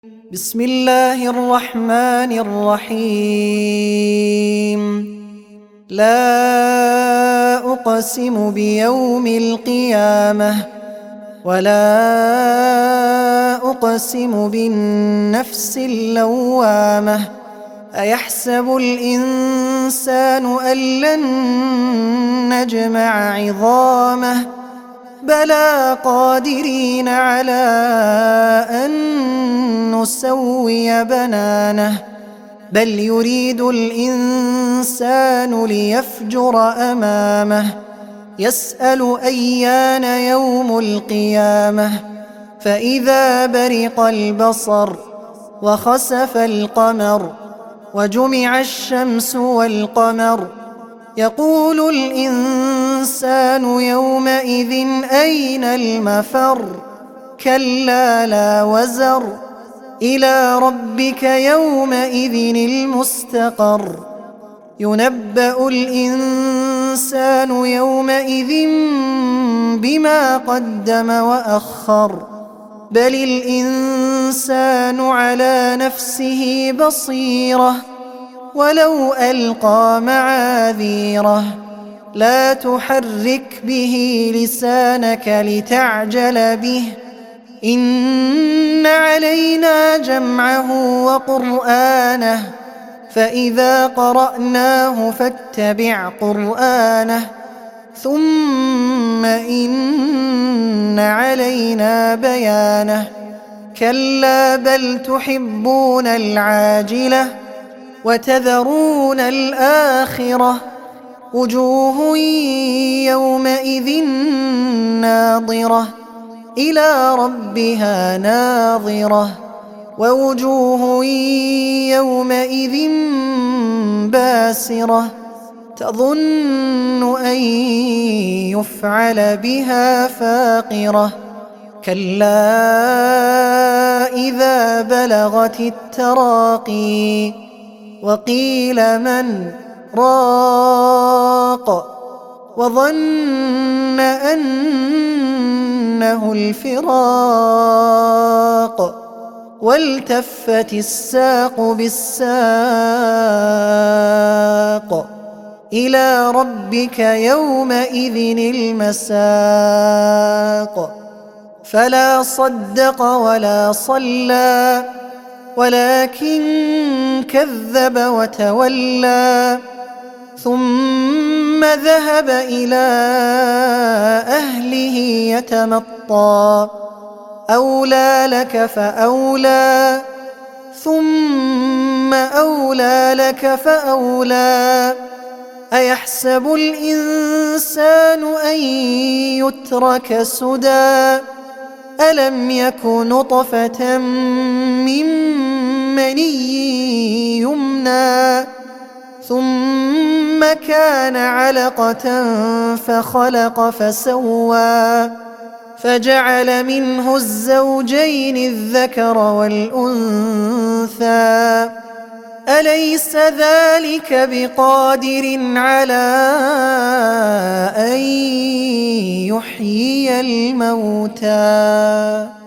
بسم الله الرحمن الرحيم. لا أقسم بيوم القيامة ولا أقسم بالنفس اللوامة. أيحسب الإنسان أن لن نجمع عظامه بلى قادرين على أن نسوي بنانه بل يريد الإنسان ليفجر أمامه يسأل أيان يوم القيامة فإذا برق البصر وخسف القمر وجمع الشمس والقمر يقول الإنسان يومئذ أين المفر كلا لا وزر إلى ربك يومئذ المستقر ينبأ الإنسان يومئذ بما قدم وأخر بل الإنسان على نفسه بصيرة ولو ألقى معاذيره لا تحرك به لسانك لتعجل به إن علينا جمعه وقرآنه فإذا قرأناه فاتبع قرآنه ثم إن علينا بيانه كلا بل تحبون العاجلة وتذرون الآخرة وجوه يومئذ ناظرة إلى ربها ناظرة ووجوه يومئذ باسرة تظن أن يفعل بها فاقرة كلا إذا بلغت التراقي وقيل من راق وظن أنه الفراق والتفت الساق بالساق إلى ربك يومئذ المساق فلا صدق ولا صلى ولكن كذب وتولى ثم ذهب إلى أهله يتمطى أولى لك فأولى ثم أولى لك فأولى أيحسب الإنسان أن يترك سدى ألم يك نطفة من مني يمنى ثم كان علقة فخلق فسوى فجعل منه الزوجين الذكر والأنثى أليس ذلك بقادر على أن يحيي الموتى